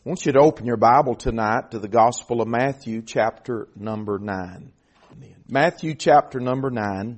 I want you to open your Bible tonight to the Gospel of Matthew, chapter number 9. Matthew, chapter number 9.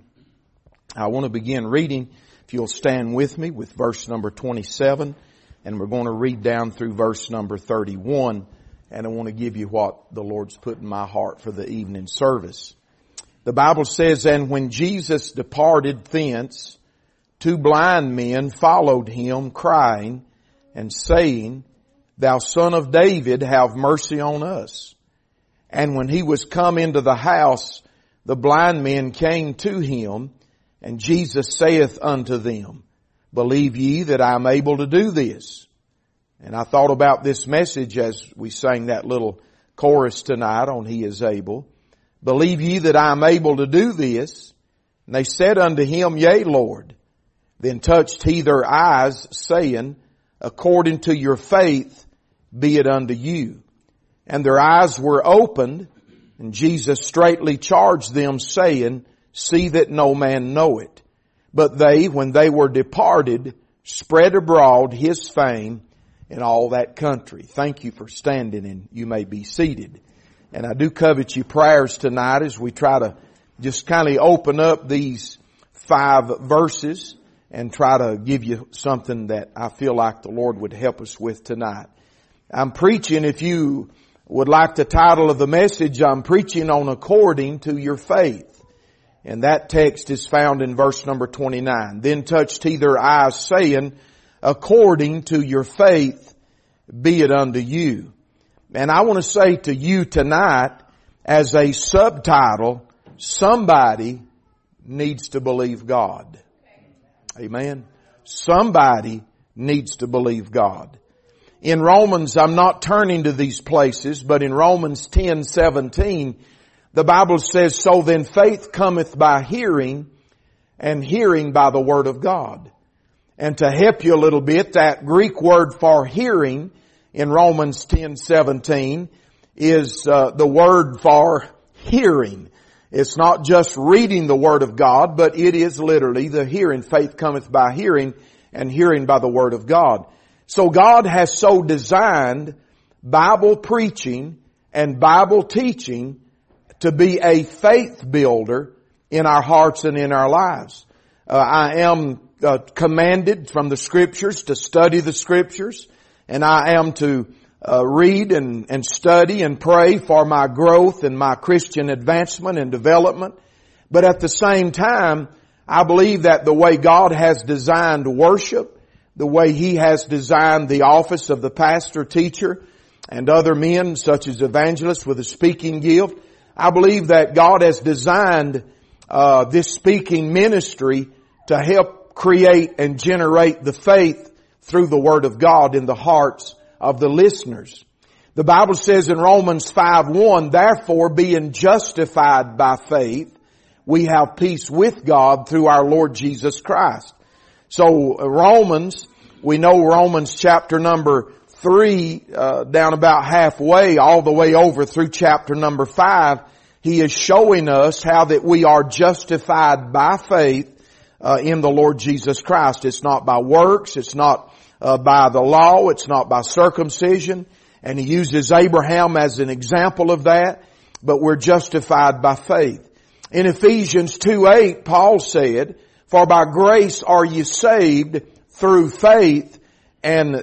I want to begin reading, if you'll stand with me, with verse number 27. And we're going to read down through verse number 31. And I want to give you what the Lord's put in my heart for the evening service. The Bible says, "And when Jesus departed thence, 2 blind men followed him, crying and saying, Thou Son of David, have mercy on us. And when he was come into the house, the blind men came to him, and Jesus saith unto them, Believe ye that I am able to do this?" And I thought about this message as we sang that little chorus tonight on He is able. "Believe ye that I am able to do this?" And they said unto him, Yea, Lord. Then touched he their eyes, saying, According to your faith, be it unto you. And their eyes were opened, and Jesus straitly charged them, saying, See that no man know it. But they, when they were departed, spread abroad his fame in all that country. Thank you for standing, and you may be seated. And I do covet your prayers tonight as we try to just kind of open up these 5 verses and try to give you something that I feel like the Lord would help us with tonight. I'm preaching, if you would like the title of the message, I'm preaching on according to your faith. And that text is found in verse number 29. Then touched he their eyes, saying, According to your faith, be it unto you. And I want to say to you tonight, as a subtitle, somebody needs to believe God. Amen. Somebody needs to believe God. In Romans, I'm not turning to these places, but in Romans 10:17, the Bible says, So then faith cometh by hearing, and hearing by the word of God. And to help you a little bit, that Greek word for hearing in Romans 10:17 is the word for hearing. It's not just reading the word of God, but it is literally the hearing. Faith cometh by hearing, and hearing by the word of God. So God has so designed Bible preaching and Bible teaching to be a faith builder in our hearts and in our lives. I am commanded from the Scriptures to study the Scriptures, and I am to read and study and pray for my growth and my Christian advancement and development. But at the same time, I believe that the way God has designed worship, the way He has designed the office of the pastor, teacher, and other men such as evangelists with a speaking gift, I believe that God has designed this speaking ministry to help create and generate the faith through the Word of God in the hearts of the listeners. The Bible says in Romans 5:1, Therefore, being justified by faith, we have peace with God through our Lord Jesus Christ. So Romans, we know Romans chapter number 3, down about halfway, all the way over through chapter number 5, he is showing us how that we are justified by faith in the Lord Jesus Christ. It's not by works, it's not by the law, it's not by circumcision. And he uses Abraham as an example of that, but we're justified by faith. In Ephesians 2:8, Paul said, For by grace are ye saved through faith, and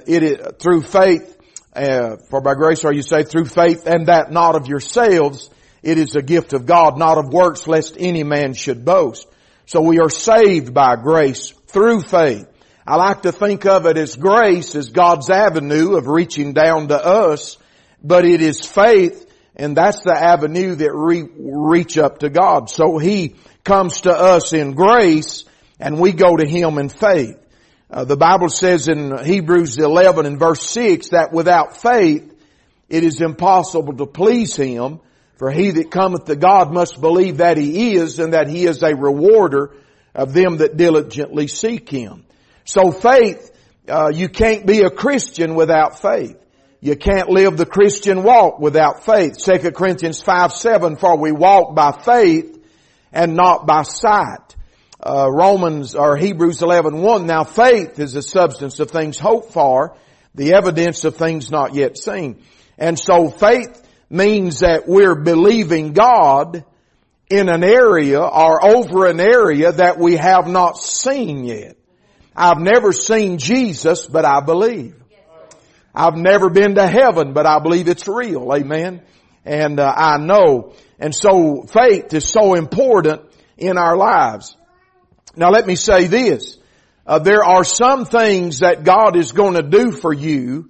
for by grace are you saved through faith, and that not of yourselves, it is a gift of God, not of works, lest any man should boast. So we are saved by grace through faith. I like to think of it as grace as God's avenue of reaching down to us, but it is faith, and that's the avenue that reach up to God. So He comes to us in grace, and we go to Him in faith. The Bible says in Hebrews 11 and verse 6 that without faith it is impossible to please Him, for he that cometh to God must believe that He is, and that He is a rewarder of them that diligently seek Him. So faith, you can't be a Christian without faith. You can't live the Christian walk without faith. 2 Corinthians 5:7, For we walk by faith and not by sight. Hebrews 11:1, Now faith is the substance of things hoped for, The evidence of things not yet seen. And so faith means that we're believing God in an area or over an area that we have not seen yet. I've never seen Jesus, but I believe. I've never been to heaven, but I believe it's real. Amen. And I know. And so faith is so important in our lives. Now let me say this. There are some things that God is going to do for you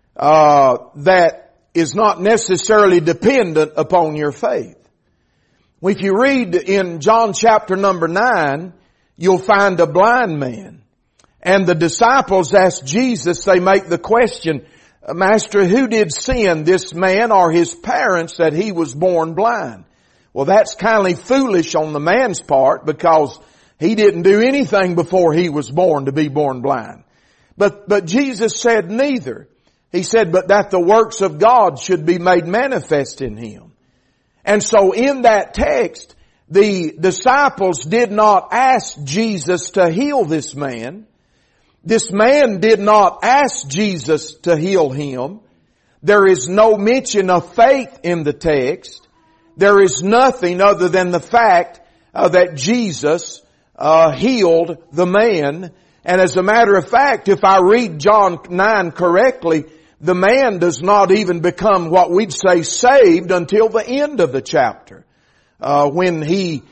that is not necessarily dependent upon your faith. If you read in John chapter number 9, you'll find a blind man. And the disciples ask Jesus, they make the question, Master, who did sin, this man or his parents, that he was born blind? Well, that's kind of foolish on the man's part, because he didn't do anything before he was born to be born blind. But Jesus said neither. He said, but that the works of God should be made manifest in him. And so in that text, the disciples did not ask Jesus to heal this man. This man did not ask Jesus to heal him. There is no mention of faith in the text. There is nothing other than the fact that Jesus healed the man. And as a matter of fact, if I read John 9 correctly, the man does not even become what we'd say saved until the end of the chapter. When he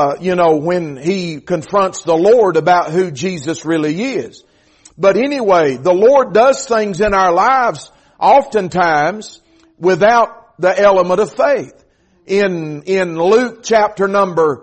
confronts the Lord about who Jesus really is. But anyway, the Lord does things in our lives oftentimes without the element of faith. In Luke chapter number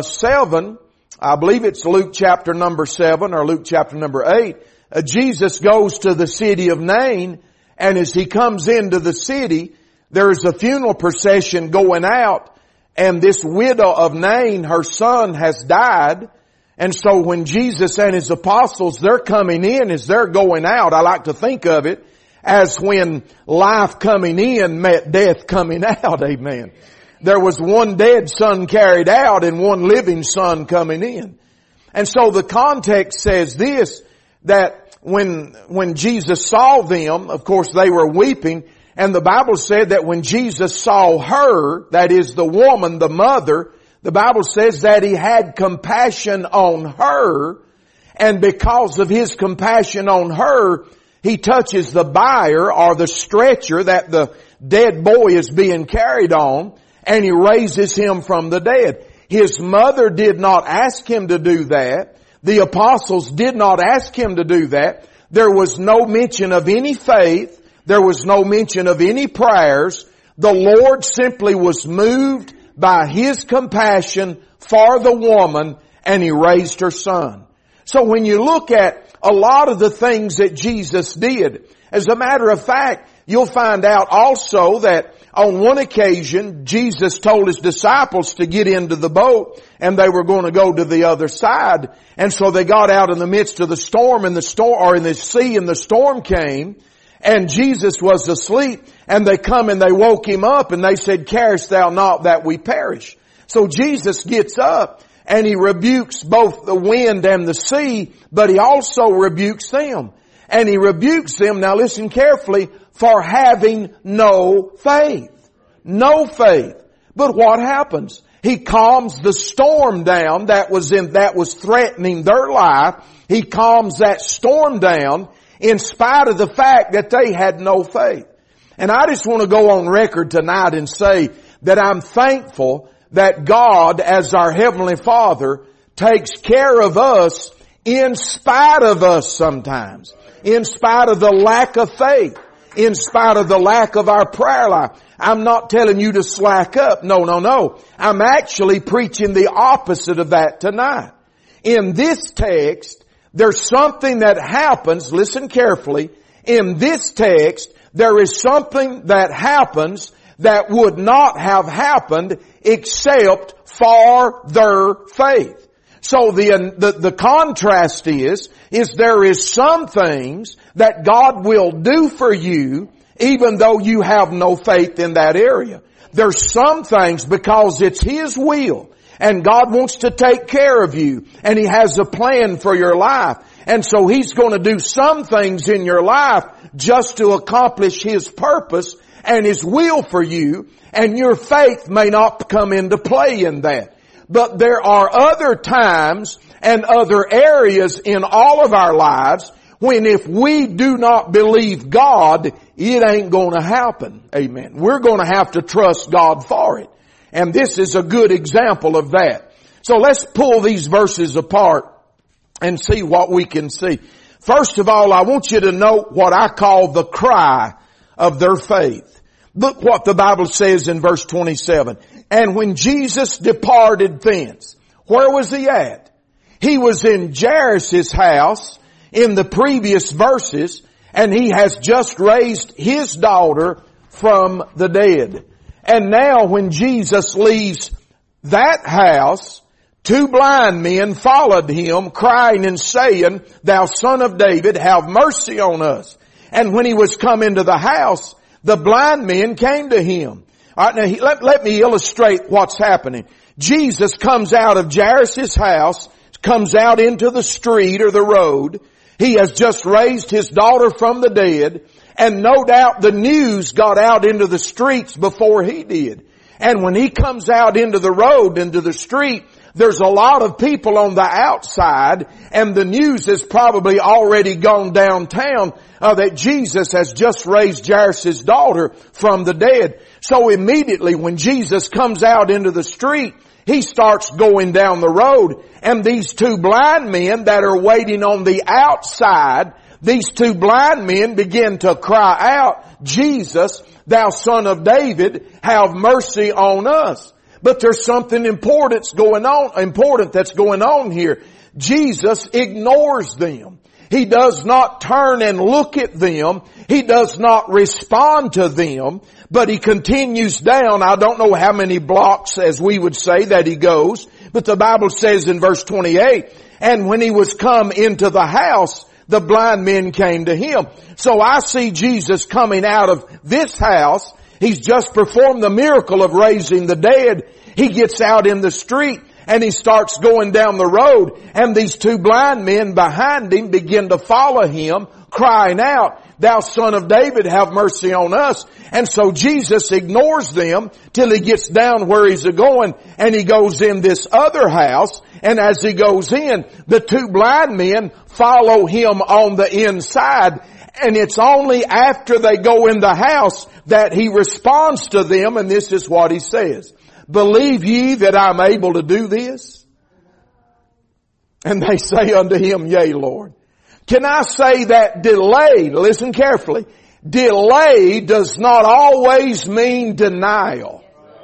7, I believe it's Luke chapter number 7 or Luke chapter number 8, Jesus goes to the city of Nain, and as he comes into the city, there's a funeral procession going out, and this widow of Nain, her son has died. And so when Jesus and his apostles, they're coming in as they're going out, I like to think of it as when life coming in met death coming out. Amen. There was one dead son carried out and one living son coming in. And so the context says this, that when Jesus saw them, of course they were weeping, and the Bible said that when Jesus saw her, that is the woman, the mother, the Bible says that he had compassion on her, and because of his compassion on her, he touches the bier or the stretcher that the dead boy is being carried on, and he raises him from the dead. His mother did not ask him to do that. The apostles did not ask him to do that. There was no mention of any faith. There was no mention of any prayers. The Lord simply was moved by his compassion for the woman, and he raised her son. So when you look at a lot of the things that Jesus did, as a matter of fact, you'll find out also that on one occasion, Jesus told his disciples to get into the boat, and they were going to go to the other side. And so they got out in the midst of the storm, in the sea, and the storm came. And Jesus was asleep, and they come and they woke him up, and they said, "Carest thou not that we perish?" So Jesus gets up, and he rebukes both the wind and the sea, but he also rebukes them. And he rebukes them, now listen carefully, for having no faith. No faith. But what happens? He calms the storm down that was threatening their life. He calms that storm down, in spite of the fact that they had no faith. And I just want to go on record tonight and say that I'm thankful that God, as our Heavenly Father, takes care of us in spite of us sometimes. In spite of the lack of faith. In spite of the lack of our prayer life. I'm not telling you to slack up. No. I'm actually preaching the opposite of that tonight. In this text, there's something that happens, listen carefully, in this text, there is something that happens that would not have happened except for their faith. So the contrast is there is some things that God will do for you even though you have no faith in that area. There's some things because it's His will. And God wants to take care of you. And He has a plan for your life. And so He's going to do some things in your life just to accomplish His purpose and His will for you, and your faith may not come into play in that. But there are other times and other areas in all of our lives when if we do not believe God, it ain't going to happen. Amen. We're going to have to trust God for it. And this is a good example of that. So let's pull these verses apart and see what we can see. First of all, I want you to note what I call the cry of their faith. Look what the Bible says in verse 27. And when Jesus departed thence, where was He at? He was in Jairus' house in the previous verses, and He has just raised his daughter from the dead. And now when Jesus leaves that house, 2 blind men followed Him, crying and saying, Thou Son of David, have mercy on us. And when He was come into the house, the blind men came to Him. All right, now let me illustrate what's happening. Jesus comes out of Jairus' house, comes out into the street or the road. He has just raised his daughter from the dead, and no doubt the news got out into the streets before he did. And when he comes out into the road, into the street, there's a lot of people on the outside, and the news has probably already gone downtown that Jesus has just raised Jairus' daughter from the dead. So immediately when Jesus comes out into the street, he starts going down the road, and these 2 blind men that are waiting on the outside, these 2 blind men begin to cry out, Jesus, Thou Son of David, have mercy on us. But there's something important that's going on here. Jesus ignores them. He does not turn and look at them. He does not respond to them, but He continues down. I don't know how many blocks, as we would say, that He goes, but the Bible says in verse 28, and when He was come into the house, the blind men came to Him. So I see Jesus coming out of this house. He's just performed the miracle of raising the dead. He gets out in the street and He starts going down the road, and these 2 blind men behind Him begin to follow Him, crying out, Thou Son of David, have mercy on us. And so Jesus ignores them till He gets down where He's going, and He goes in this other house, and as He goes in, the 2 blind men follow Him on the inside, and it's only after they go in the house that He responds to them, and this is what He says. Believe ye that I'm able to do this? And they say unto Him, Yea, Lord. Can I say that delay, listen carefully, delay does not always mean denial.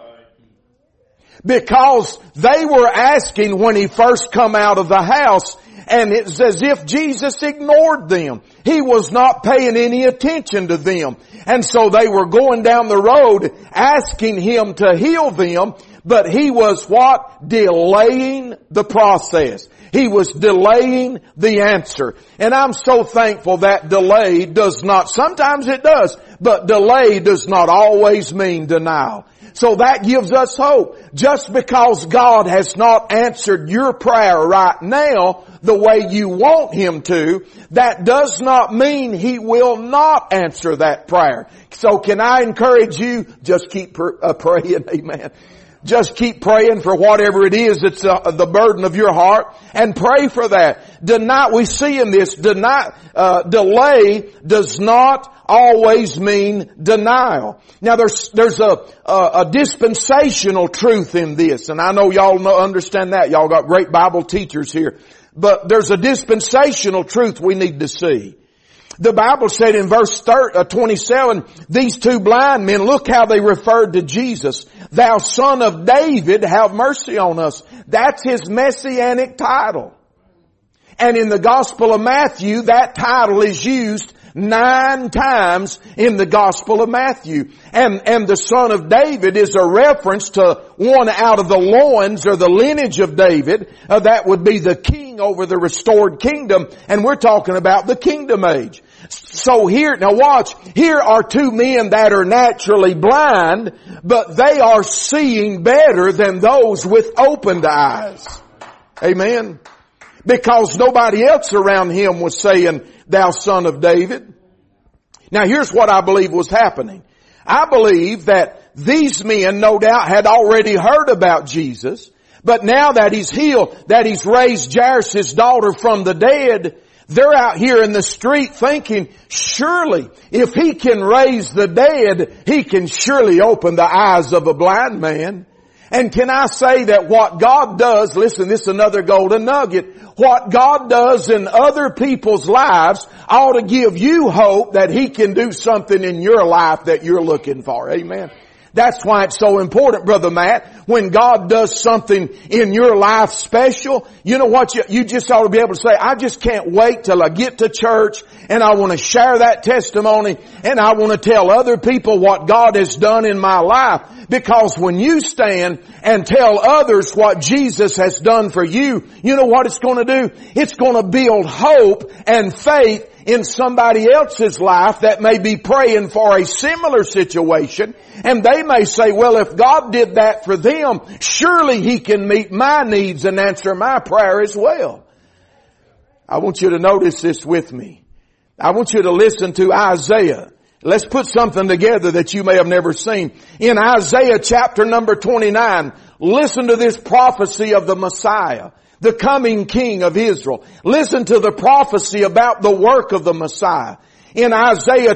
Because they were asking when He first come out of the house, and it's as if Jesus ignored them. He was not paying any attention to them. And so they were going down the road asking Him to heal them, but He was what? Delaying the process. He was delaying the answer. And I'm so thankful that delay does not, sometimes it does, but delay does not always mean denial. So that gives us hope. Just because God has not answered your prayer right now the way you want Him to, that does not mean He will not answer that prayer. So can I encourage you, just keep praying, amen. Just keep praying for whatever it is that's the burden of your heart, and pray for that. We see in this, delay does not always mean denial. Now there's a dispensational truth in this, and I know y'all understand that. Y'all got great Bible teachers here. But there's a dispensational truth we need to see. The Bible said in verse 27, these 2 blind men, look how they referred to Jesus. Thou Son of David, have mercy on us. That's His messianic title. And in the Gospel of Matthew, that title is used 9 times in the Gospel of Matthew. And the Son of David is a reference to one out of the loins or the lineage of David. That would be the king over the restored kingdom. And we're talking about the kingdom age. So here, now watch, here are 2 men that are naturally blind, but they are seeing better than those with opened eyes. Amen. because nobody else around him was saying, "Thou son of David." Now here's what I believe was happening. I believe that these men no doubt had already heard about Jesus, but now that He's healed, that He's raised Jairus' daughter from the dead, they're out here in the street thinking, surely if He can raise the dead, He can surely open the eyes of a blind man. And can I say that what God does, listen, this is another golden nugget, what God does in other people's lives ought to give you hope that He can do something in your life that you're looking for. Amen. That's why it's so important, Brother Matt, when God does something in your life special, you know what, you just ought to be able to say, I just can't wait till I get to church and I want to share that testimony and I want to tell other people what God has done in my life. Because when you stand and tell others what Jesus has done for you, you know what it's going to do? It's going to build hope and faith in somebody else's life that may be praying for a similar situation. And they may say, well, if God did that for them, surely He can meet my needs and answer my prayer as well. I want you to notice this with me. I want you to listen to Isaiah. Let's put something together that you may have never seen. In Isaiah chapter number 29, listen to this prophecy of the Messiah, the coming King of Israel. Listen to the prophecy about the work of the Messiah. In Isaiah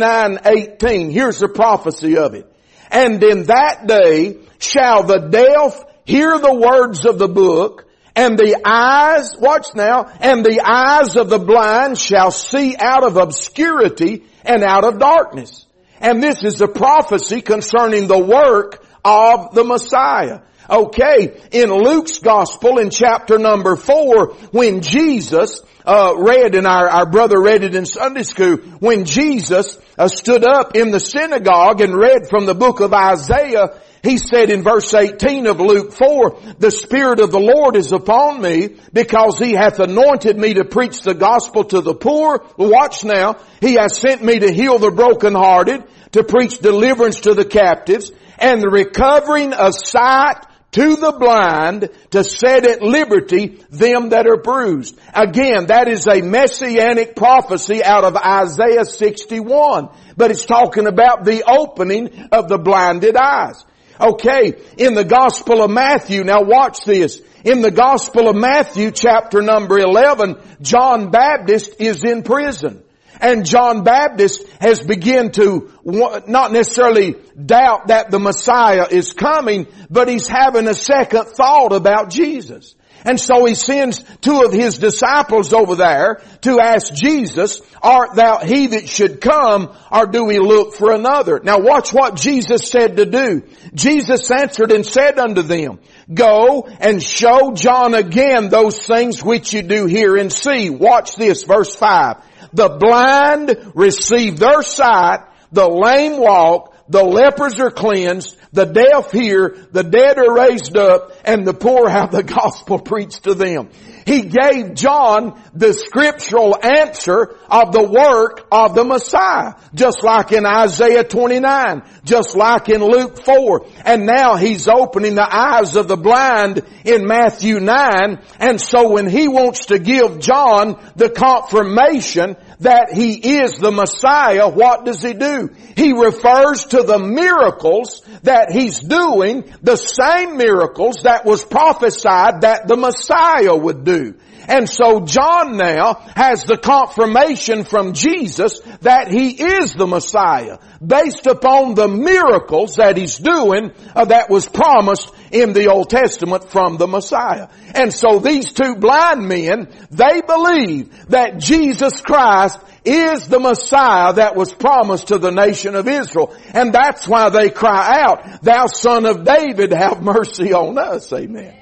29:18, here's the prophecy of it. And in that day shall the deaf hear the words of the book, and the eyes, watch now, and the eyes of the blind shall see out of obscurity and out of darkness. And this is a prophecy concerning the work of the Messiah. Okay, in Luke's Gospel in chapter number 4, when Jesus read, and our brother read it in Sunday school, when Jesus stood up in the synagogue and read from the book of Isaiah, he said in verse 18 of Luke 4, the Spirit of the Lord is upon me because He hath anointed me to preach the gospel to the poor. Watch now. He has sent me to heal the brokenhearted, to preach deliverance to the captives, and the recovering of sight to the blind, to set at liberty them that are bruised. Again, that is a messianic prophecy out of Isaiah 61. But it's talking about the opening of the blinded eyes. Okay, in the Gospel of Matthew, now watch this. In the Gospel of Matthew chapter number 11, John Baptist is in prison. And John Baptist has begun to not necessarily doubt that the Messiah is coming, but he's having a second thought about Jesus. And so he sends two of his disciples over there to ask Jesus, art thou he that should come, or do we look for another? Now watch what Jesus said to do. Jesus answered and said unto them, go and show John again those things which you do hear and see. Watch this, verse 5. The blind receive their sight, the lame walk, the lepers are cleansed, the deaf hear, the dead are raised up, and the poor have the gospel preached to them. He gave John the scriptural answer of the work of the Messiah, just like in Isaiah 29, just like in Luke 4. And now he's opening the eyes of the blind in Matthew 9. And so when he wants to give John the confirmation that he is the Messiah, what does he do? He refers to the miracles that he's doing, the same miracles that was prophesied that the Messiah would do. And so John now has the confirmation from Jesus that he is the Messiah based upon the miracles that he's doing that was promised in the Old Testament from the Messiah. And so these two blind men, they believe that Jesus Christ is the Messiah that was promised to the nation of Israel. And that's why they cry out, thou son of David, have mercy on us. Amen.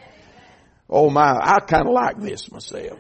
Oh my, I kind of like this myself.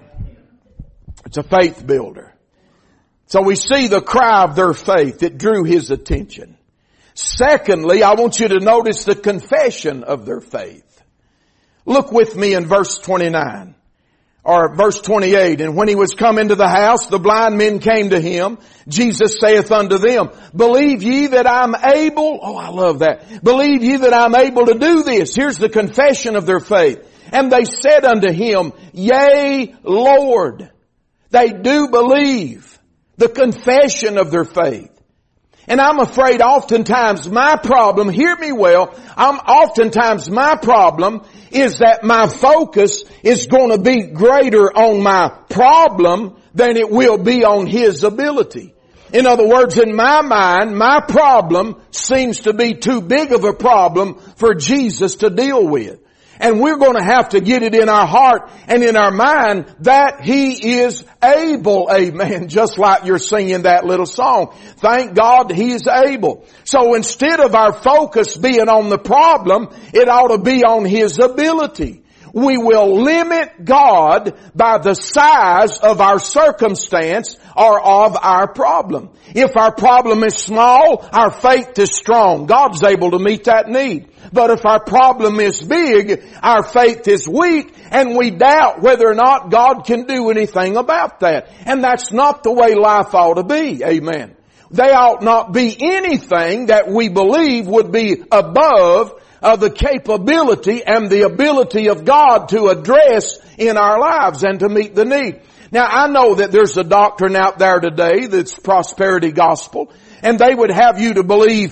It's a faith builder. So we see the cry of their faith. It drew his attention. Secondly, I want you to notice the confession of their faith. Look with me in verse 29. Or verse 28, and when he was come into the house, the blind men came to him. Jesus saith unto them, believe ye that I'm able? Oh, I love that. Believe ye that I'm able to do this? Here's the confession of their faith. And they said unto him, Yea, Lord. They do believe the confession of their faith. And I'm afraid oftentimes my problem, hear me well, oftentimes my problem is that my focus is going to be greater on my problem than it will be on His ability. In other words, in my mind, my problem seems to be too big of a problem for Jesus to deal with. And we're going to have to get it in our heart and in our mind that He is able. Amen. Just like you're singing that little song. Thank God He is able. So instead of our focus being on the problem, it ought to be on His ability. We will limit God by the size of our circumstance or of our problem. If our problem is small, our faith is strong. God's able to meet that need. But if our problem is big, our faith is weak and we doubt whether or not God can do anything about that. And that's not the way life ought to be. Amen. They ought not be anything that we believe would be above the capability and the ability of God to address in our lives and to meet the need. Now I know that there's a doctrine out there today that's prosperity gospel. And they would have you to believe,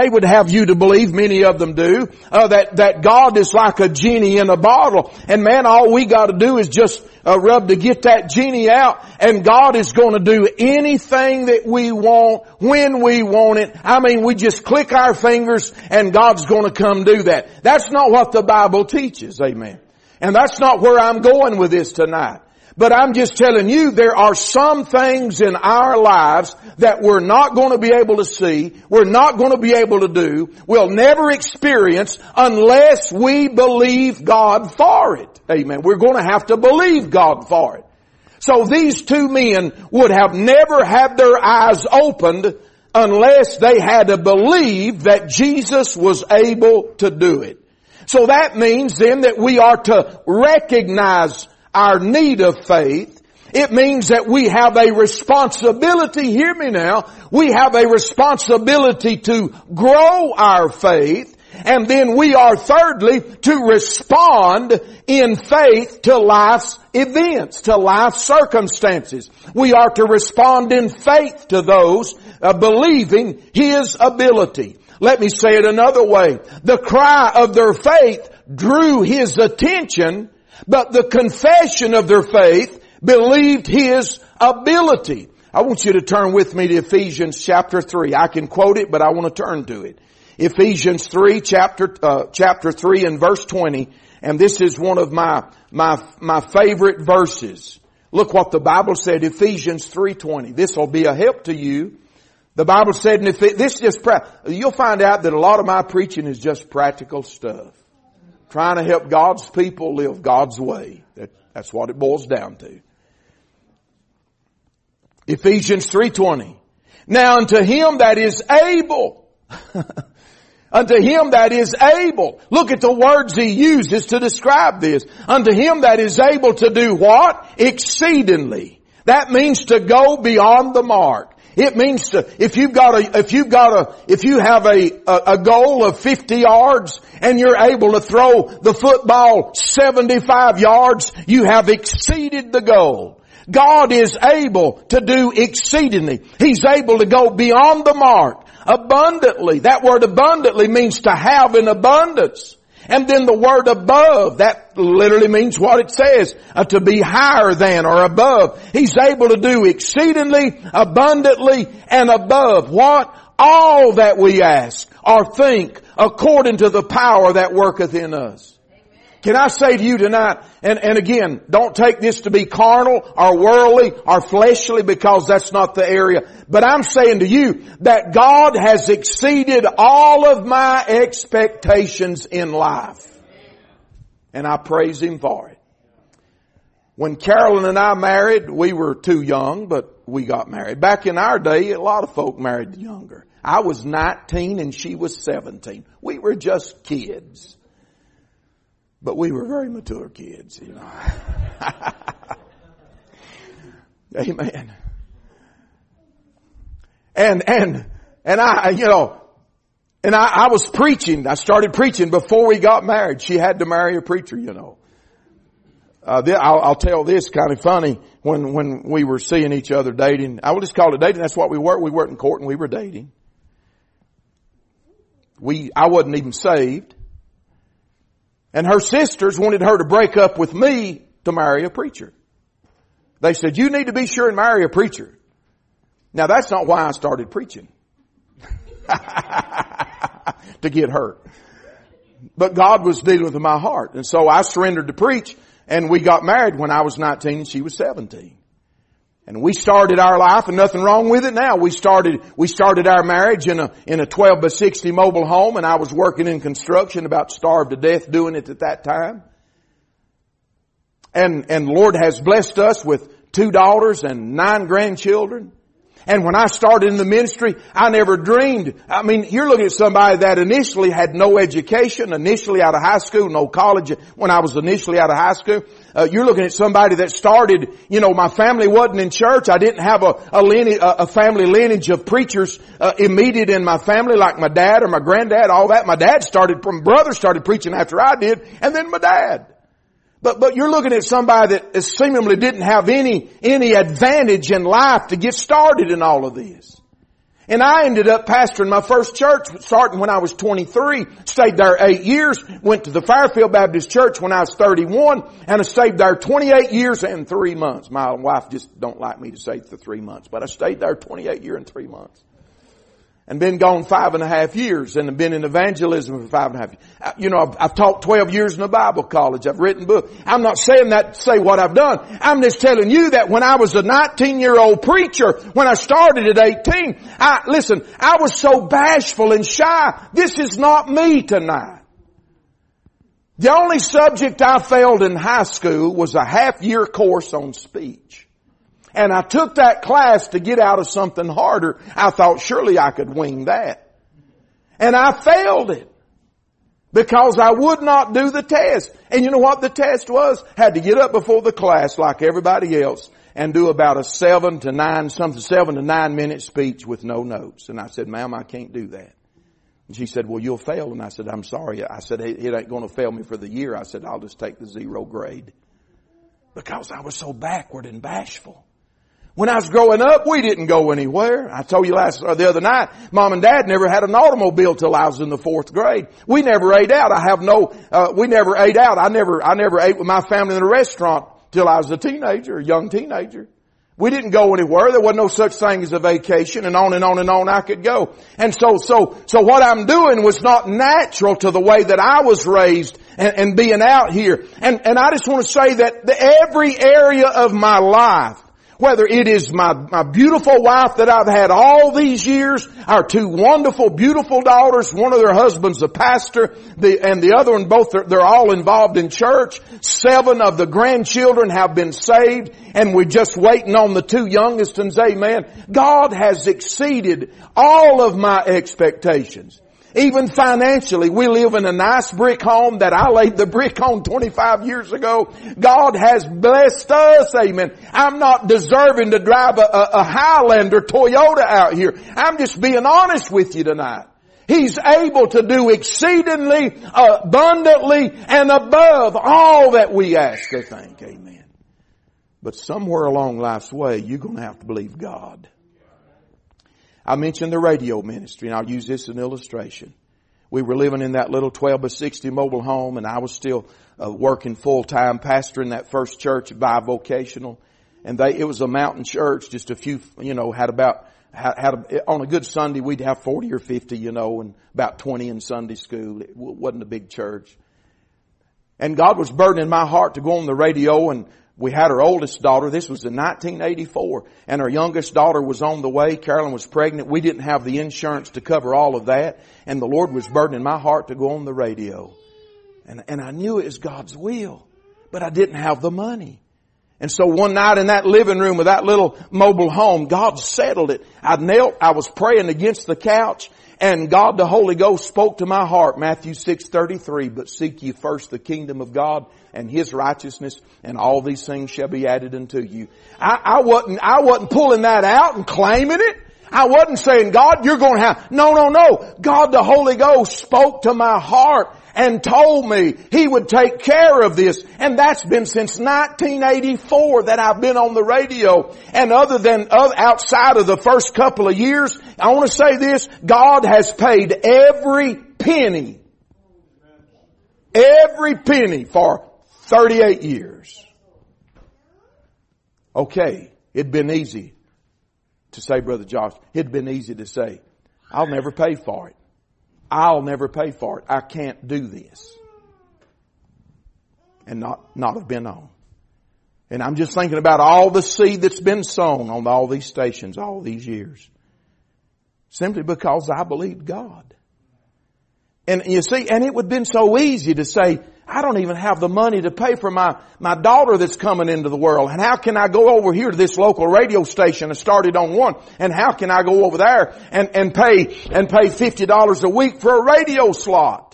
many of them do, that God is like a genie in a bottle. And man, all we got to do is just rub to get that genie out, and God is going to do anything that we want, when we want it. I mean, we just click our fingers and God's going to come do that. That's not what the Bible teaches. Amen. And that's not where I'm going with this tonight. But I'm just telling you, there are some things in our lives that we're not going to be able to see, we're not going to be able to do, we'll never experience unless we believe God for it. Amen. We're going to have to believe God for it. So these two men would have never had their eyes opened unless they had to believe that Jesus was able to do it. So that means then that we are to recognize our need of faith. It means that we have a responsibility, hear me now, we have a responsibility to grow our faith, and then we are thirdly to respond in faith to life's events, to life's circumstances. We are to respond in faith to those believing His ability. Let me say it another way. The cry of their faith drew His attention, but the confession of their faith believed His ability. I want you to turn with me to Ephesians chapter 3. I can quote it, but I want to turn to it. Ephesians 3, chapter 3 and verse 20. And this is one of my favorite verses. Look what the Bible said, Ephesians 3:20. This will be a help to you. The Bible said, you'll find out that a lot of my preaching is just practical stuff. Trying to help God's people live God's way. That's what it boils down to. Ephesians 3:20. Now unto Him that is able, unto Him that is able. Look at the words He uses to describe this. Unto Him that is able to do what? Exceedingly. That means to go beyond the mark. It means to, if you have a goal of 50 yards and you're able to throw the football 75 yards, you have exceeded the goal. God is able to do exceedingly. He's able to go beyond the mark. Abundantly. That word abundantly means to have in abundance. And then the word above, that literally means what it says, to be higher than or above. He's able to do exceedingly, abundantly, and above what? All that we ask or think according to the power that worketh in us. Can I say to you tonight, and again, don't take this to be carnal or worldly or fleshly, because that's not the area. But I'm saying to you that God has exceeded all of my expectations in life. And I praise Him for it. When Carolyn and I married, we were too young, but we got married. Back in our day, a lot of folk married younger. I was 19 and she was 17. We were just kids. But we were very mature kids, you know. Amen. And I was preaching. I started preaching before we got married. She had to marry a preacher, you know. I'll tell this kind of funny. When we were seeing each other dating, I will just call it dating. That's what we were. We weren't in court and we were dating. I wasn't even saved. And her sisters wanted her to break up with me to marry a preacher. They said, you need to be sure and marry a preacher. Now that's not why I started preaching. To get hurt. But God was dealing with my heart. And so I surrendered to preach, and we got married when I was 19 and she was 17. And we started our life, and nothing wrong with it now. We started our marriage in a 12 by 60 mobile home, and I was working in construction, about starved to death doing it at that time. And the Lord has blessed us with 2 daughters and 9 grandchildren. And when I started in the ministry, I never dreamed. I mean, you're looking at somebody that initially had no education, initially out of high school, no college when I was initially out of high school. You're looking at somebody that started, my family wasn't in church. I didn't have a family lineage of preachers immediate in my family like my dad or my granddad, all that. My brother started preaching after I did, and then my dad. But you're looking at somebody that seemingly didn't have any advantage in life to get started in all of this. And I ended up pastoring my first church starting when I was 23, stayed there 8 years, went to the Fairfield Baptist Church when I was 31, and I stayed there 28 years and 3 months. My wife just don't like me to say the 3 months, but I stayed there 28 years and 3 months. And been gone 5.5 years, and have been in evangelism for 5.5 years. I've taught 12 years in a Bible college. I've written books. I'm not saying that to say what I've done. I'm just telling you that when I was a 19-year-old preacher, when I started at 18, I was so bashful and shy. This is not me tonight. The only subject I failed in high school was a half-year course on speech. And I took that class to get out of something harder. I thought surely I could wing that. And I failed it. Because I would not do the test. And you know what the test was? Had to get up before the class like everybody else and do about a 7 to 9 minute speech with no notes. And I said, ma'am, I can't do that. And she said, well, you'll fail. And I said, I'm sorry. I said, it ain't going to fail me for the year. I said, I'll just take the 0 grade. Because I was so backward and bashful. When I was growing up, we didn't go anywhere. I told you the other night, Mom and Dad never had an automobile till I was in the 4th grade. We never ate out. We never ate out. I never ate with my family in a restaurant till I was a young teenager. We didn't go anywhere. There wasn't no such thing as a vacation, and on and on and on I could go. And so what I'm doing was not natural to the way that I was raised and being out here. And I just want to say that every area of my life, whether it is my beautiful wife that I've had all these years, our 2 wonderful, beautiful daughters, one of their husbands a pastor, and the other one, they're all involved in church. 7 of the grandchildren have been saved, and we're just waiting on the 2 youngest ones, amen. God has exceeded all of my expectations. Even financially, we live in a nice brick home that I laid the brick on 25 years ago. God has blessed us, amen. I'm not deserving to drive a Highlander Toyota out here. I'm just being honest with you tonight. He's able to do exceedingly, abundantly, and above all that we ask or think, amen. But somewhere along life's way, you're going to have to believe God. I mentioned the radio ministry, and I'll use this as an illustration. We were living in that little 12 by 60 mobile home, and I was still working full-time pastoring that first church, bivocational. And it was a mountain church, just a few, on a good Sunday, we'd have 40 or 50, and about 20 in Sunday school. It wasn't a big church. And God was burdening my heart to go on the radio, and we had our oldest daughter. This was in 1984. And our youngest daughter was on the way. Carolyn was pregnant. We didn't have the insurance to cover all of that. And the Lord was burdening my heart to go on the radio. And I knew it was God's will. But I didn't have the money. And so one night in that living room of that little mobile home, God settled it. I was praying against the couch. And God, the Holy Ghost, spoke to my heart, Matthew 6:33, but seek ye first the kingdom of God and His righteousness, and all these things shall be added unto you. I wasn't pulling that out and claiming it. I wasn't saying, God, you're going to have, no. God, the Holy Ghost spoke to my heart and told me He would take care of this. And that's been since 1984 that I've been on the radio. And outside of the first couple of years, I want to say this, God has paid every penny for 38 years. Okay, it'd been easy to say, Brother Josh, it'd been easy to say, I'll never pay for it. I'll never pay for it. I can't do this. And not have been on. And I'm just thinking about all the seed that's been sown on all these stations all these years. Simply because I believed God. And you see, and it would have been so easy to say, I don't even have the money to pay for my daughter that's coming into the world. And how can I go over here to this local radio station and start it on one? And how can I go over there and pay $50 a week for a radio slot?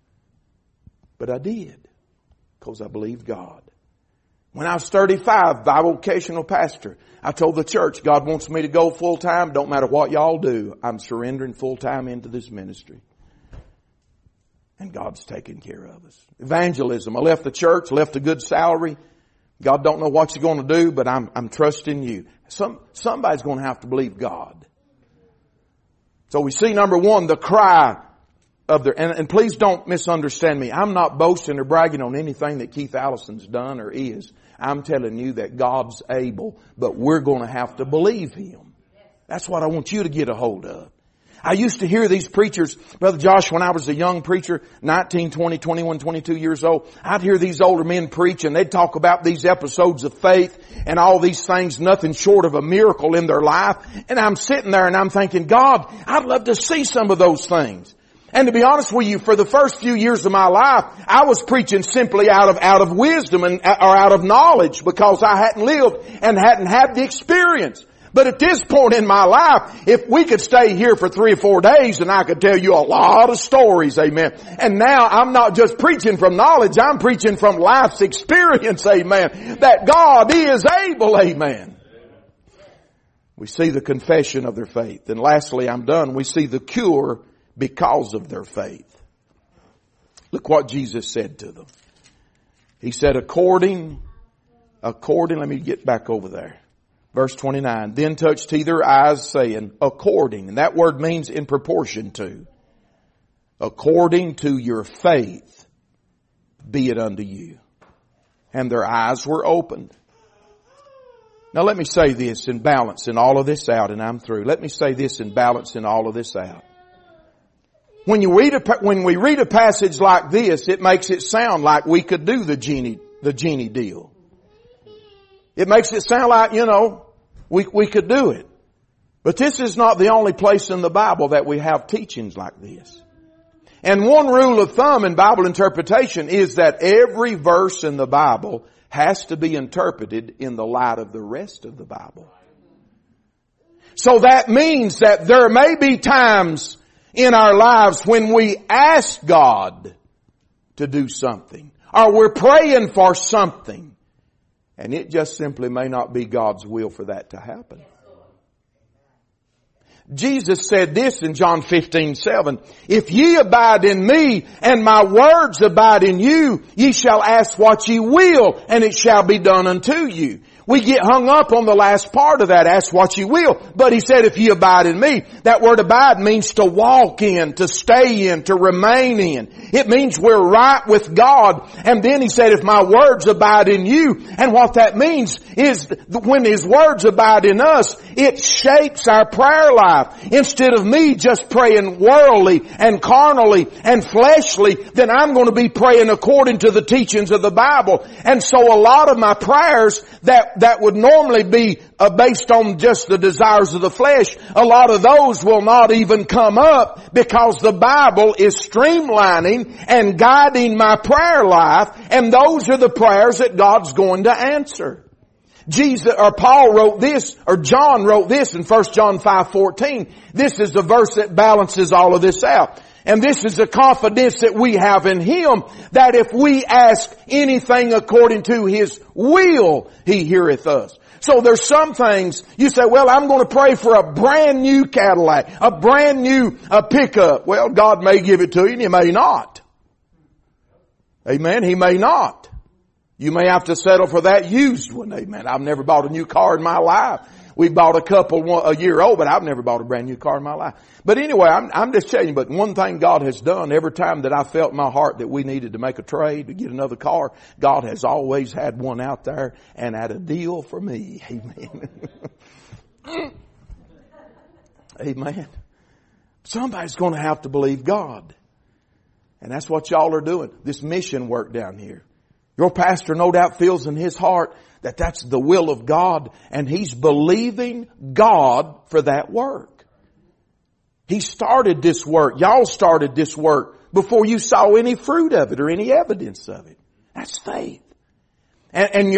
But I did. Because I believed God. When I was 35, bivocational pastor, I told the church, God wants me to go full time. Don't matter what y'all do. I'm surrendering full time into this ministry. And God's taking care of us. Evangelism. I left the church, left a good salary. God don't know what you're going to do, but I'm trusting you. Somebody's going to have to believe God. So we see, number one, the cry of their, and please don't misunderstand me. I'm not boasting or bragging on anything that Keith Allison's done or is. I'm telling you that God's able, but we're going to have to believe Him. That's what I want you to get a hold of. I used to hear these preachers, Brother Josh, when I was a young preacher, 19, 20, 21, 22 years old, I'd hear these older men preach and they'd talk about these episodes of faith and all these things, nothing short of a miracle in their life. And I'm sitting there and I'm thinking, God, I'd love to see some of those things. And to be honest with you, for the first few years of my life, I was preaching simply out of wisdom or out of knowledge because I hadn't lived and hadn't had the experience. But at this point in my life, if we could stay here for 3 or 4 days and I could tell you a lot of stories, amen. And now I'm not just preaching from knowledge, I'm preaching from life's experience, amen. That God is able, amen. We see the confession of their faith. And lastly, I'm done, we see the cure because of their faith. Look what Jesus said to them. He said, according, let me get back over there. Verse 29, then touched he their eyes, saying, according, and that word means in proportion to, according to your faith, be it unto you. And their eyes were opened. Now let me say this in balancing all of this out, and I'm through. Let me say this in balancing all of this out. When we read a passage like this, it makes it sound like we could do the genie deal. It makes it sound like, we could do it. But this is not the only place in the Bible that we have teachings like this. And one rule of thumb in Bible interpretation is that every verse in the Bible has to be interpreted in the light of the rest of the Bible. So that means that there may be times in our lives when we ask God to do something, or we're praying for something, and it just simply may not be God's will for that to happen. Jesus said this in John 15:7. If ye abide in me and my words abide in you, ye shall ask what ye will, and it shall be done unto you. We get hung up on the last part of that, ask what you will. But He said, if ye abide in me, that word abide means to walk in, to stay in, to remain in. It means we're right with God. And then He said, if my words abide in you, and what that means is when His words abide in us, it shapes our prayer life. Instead of me just praying worldly and carnally and fleshly, then I'm going to be praying according to the teachings of the Bible. And so a lot of my prayers that would normally be based on just the desires of the flesh, a lot of those will not even come up because the Bible is streamlining and guiding my prayer life, and those are the prayers that God's going to answer. Paul wrote this, or John wrote this in 1 John 5:14. This is the verse that balances all of this out. And this is the confidence that we have in Him, that if we ask anything according to His will, He heareth us. So there's some things you say, well, I'm going to pray for a brand new Cadillac, a brand new pickup. Well, God may give it to you and He may not. Amen. He may not. You may have to settle for that used one. Amen. I've never bought a new car in my life. We bought a couple a year old, but I've never bought a brand new car in my life. But anyway, I'm just telling you, but one thing God has done, every time that I felt in my heart that we needed to make a trade to get another car, God has always had one out there and had a deal for me. Amen. Amen. Somebody's going to have to believe God. And that's what y'all are doing. This mission work down here. Your pastor no doubt feels in his heart that that's the will of God, and he's believing God for that work. He started this work. Y'all started this work before you saw any fruit of it or any evidence of it. That's faith. And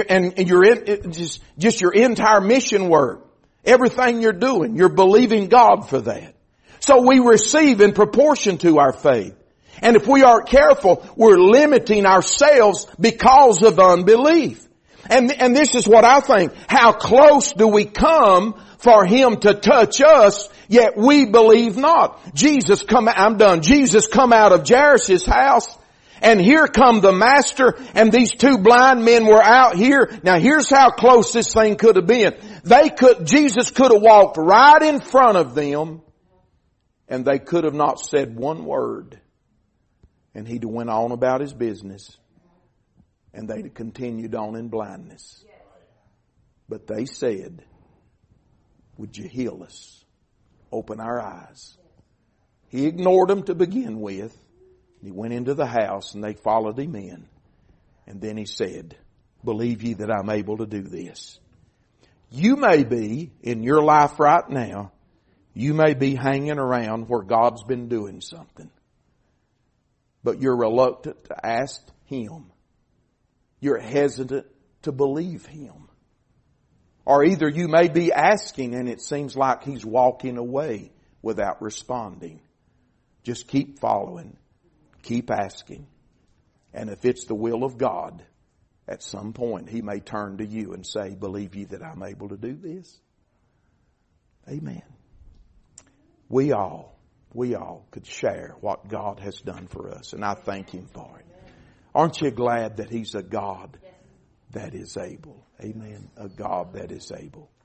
just your entire mission work, everything you're doing, you're believing God for that. So we receive in proportion to our faith. And if we aren't careful, we're limiting ourselves because of unbelief. And this is what I think. How close do we come for Him to touch us, yet we believe not? Jesus come out of Jairus' house, and here come the Master, and these two blind men were out here. Now here's how close this thing could have been. Jesus could have walked right in front of them, and they could have not said one word. And He'd have went on about His business. And they'd have continued on in blindness. But they said, would you heal us? Open our eyes. He ignored them to begin with. He went into the house and they followed Him in. And then He said, believe ye that I'm able to do this. You may be, in your life right now, you may be hanging around where God's been doing something. But you're reluctant to ask Him. You're hesitant to believe Him. Or either you may be asking and it seems like He's walking away without responding. Just keep following. Keep asking. And if it's the will of God, at some point He may turn to you and say, believe ye that I'm able to do this? Amen. We all could share what God has done for us. And I thank Him for it. Aren't you glad that He's a God that is able? Amen. A God that is able.